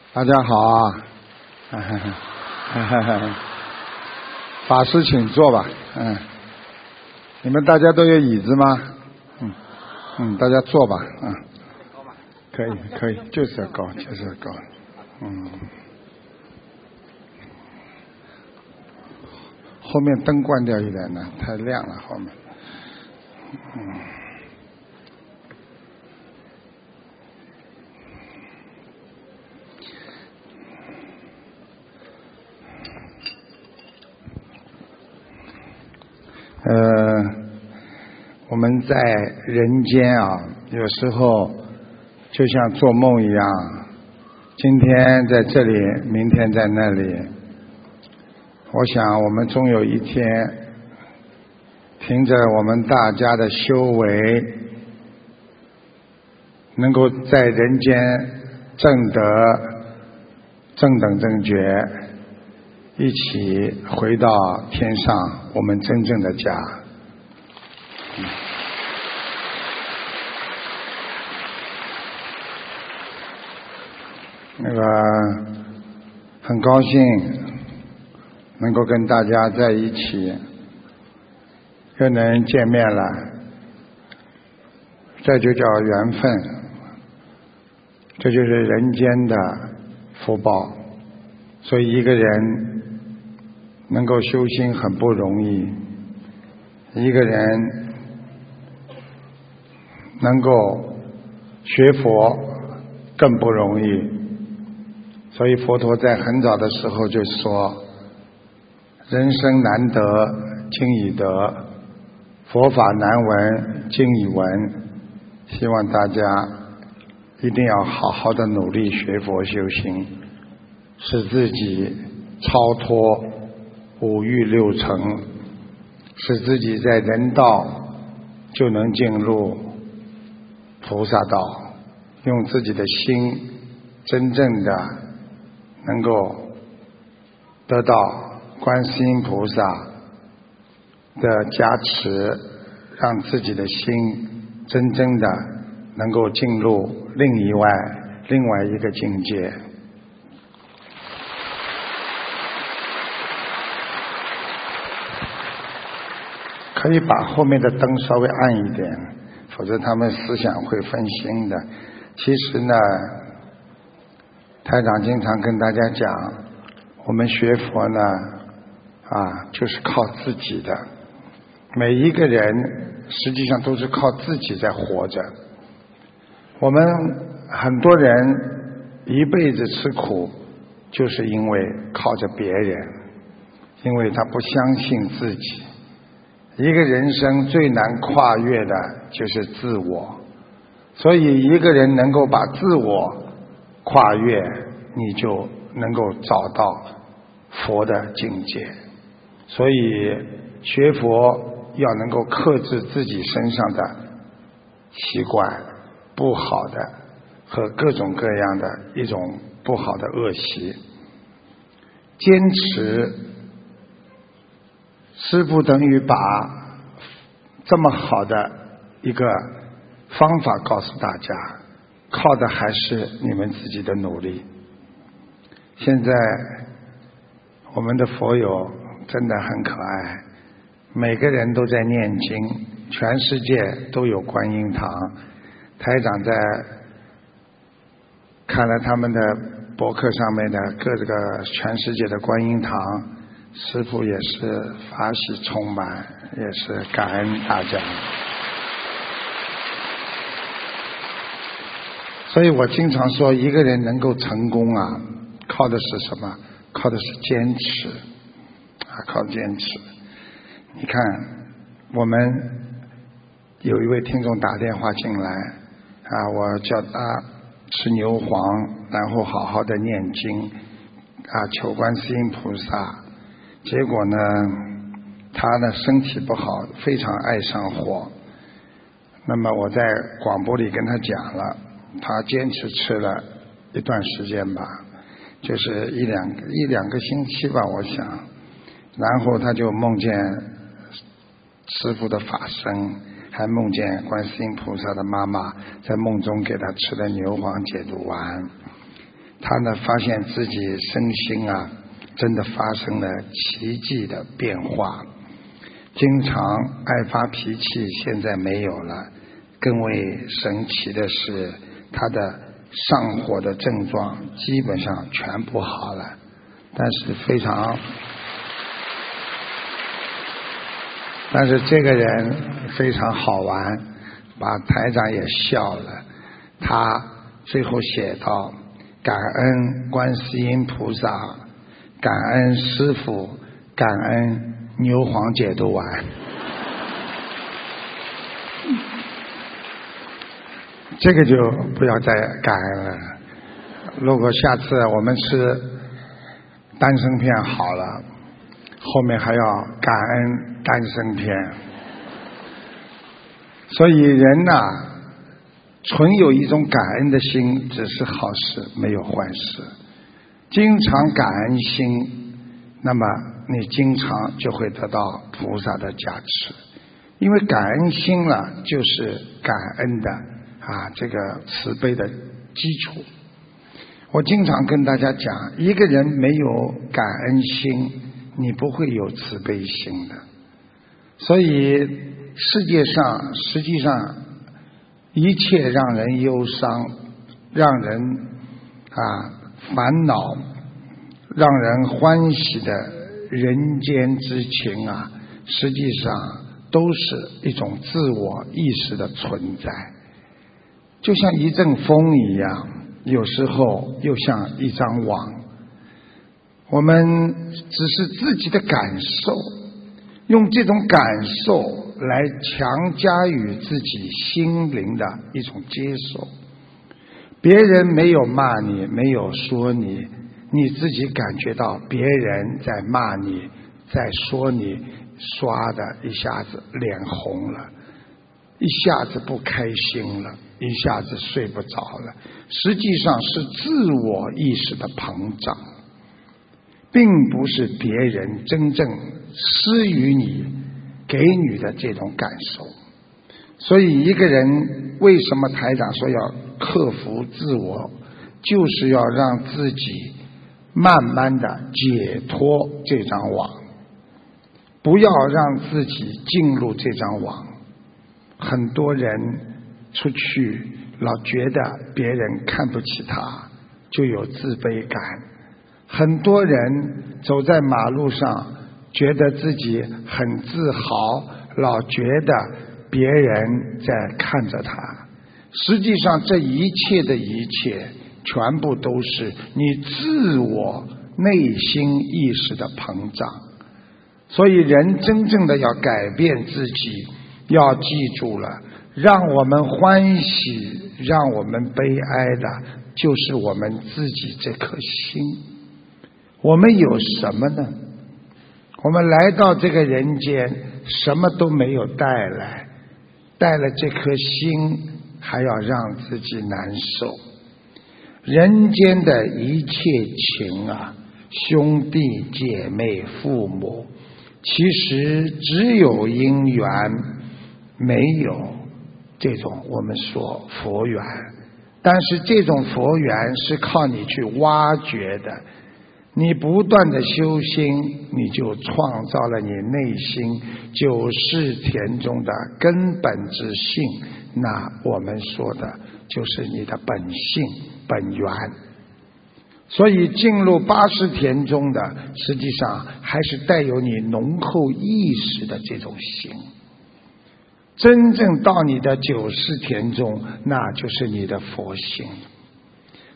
大家好啊！法师请坐吧。你们大家都有椅子吗？大家坐吧。可以，就是要高，就是要高。后面灯关掉一点呢，太亮了后面。我们在人间啊，有时候就像做梦一样，今天在这里，明天在那里。我想我们终有一天，凭着我们大家的修为，能够在人间证得正等正觉，一起回到天上我们真正的家。很高兴能够跟大家在一起，又能见面了，这就叫缘分，这就是人间的福报。所以一个人能够修心很不容易，一个人能够学佛更不容易。所以佛陀在很早的时候就说，人生难得经已得，佛法难闻经已闻。希望大家一定要好好的努力学佛修行，使自己超脱五欲六尘，使自己在人道就能进入菩萨道，用自己的心真正的能够得到观世音菩萨的加持，让自己的心真正的能够进入另外一个境界。可以把后面的灯稍微暗一点，否则他们思想会分心的。其实呢，台长经常跟大家讲，我们学佛呢就是靠自己的。每一个人实际上都是靠自己在活着。我们很多人一辈子吃苦，就是因为靠着别人，因为他不相信自己。一个人生最难跨越的就是自我，所以一个人能够把自我跨越，你就能够找到佛的境界。所以学佛要能够克制自己身上的习惯，不好的和各种各样的一种不好的恶习。坚持师父等于把这么好的一个方法告诉大家，靠的还是你们自己的努力。现在我们的佛友真的很可爱，每个人都在念经，全世界都有观音堂。台长在看了他们的博客上面的各个全世界的观音堂，师父也是法喜充满，也是感恩大家。所以我经常说，一个人能够成功靠的是什么？靠的是坚持靠坚持。你看，我们有一位听众打电话进来我叫他吃牛黄，然后好好的念经求观世音菩萨。结果呢，他的身体不好，非常爱上火。那么我在广播里跟他讲了，他坚持吃了一段时间吧，就是一两个星期吧，我想。然后他就梦见师父的法身，还梦见观世音菩萨的妈妈在梦中给他吃了牛黄解毒丸。他他呢发现自己身心啊真的发生了奇迹的变化，经常爱发脾气，现在没有了。更为神奇的是，他的上火的症状基本上全部好了。但是这个人非常好玩，把台长也笑了。他最后写道：感恩观世音菩萨，感恩师父，感恩牛黄解毒丸。这个就不要再感恩了。如果下次我们吃丹参片好了，后面还要感恩丹参片。所以人呐，存有一种感恩的心只是好事，没有坏事。经常感恩心，那么你经常就会得到菩萨的加持。因为感恩心了，就是感恩的这个慈悲的基础。我经常跟大家讲，一个人没有感恩心，你不会有慈悲心的。所以世界上实际上一切让人忧伤，让人烦恼，让人欢喜的人间之情实际上都是一种自我意识的存在。就像一阵风一样，有时候又像一张网。我们只是自己的感受，用这种感受来强加于自己心灵的一种接受。别人没有骂你，没有说你，你自己感觉到别人在骂你，在说你，刷的一下子脸红了，一下子不开心了，一下子睡不着了。实际上是自我意识的膨胀，并不是别人真正施予你给予的这种感受。所以一个人为什么台长说要克服自我，就是要让自己慢慢的解脱这张网，不要让自己进入这张网。很多人出去老觉得别人看不起他，就有自卑感。很多人走在马路上觉得自己很自豪，老觉得别人在看着他。实际上这一切的一切全部都是你自我内心意识的膨胀。所以人真正的要改变自己，要记住了，让我们欢喜让我们悲哀的就是我们自己这颗心。我们有什么呢？我们来到这个人间什么都没有带来，带了这颗心还要让自己难受。人间的一切情兄弟姐妹父母，其实只有因缘，没有这种我们说佛缘。但是这种佛缘是靠你去挖掘的，你不断的修心，你就创造了你内心九世田中的根本之性，那我们说的就是你的本性本源。所以进入80田中的实际上还是带有你浓厚意识的这种心。真正到你的9世田中，那就是你的佛性。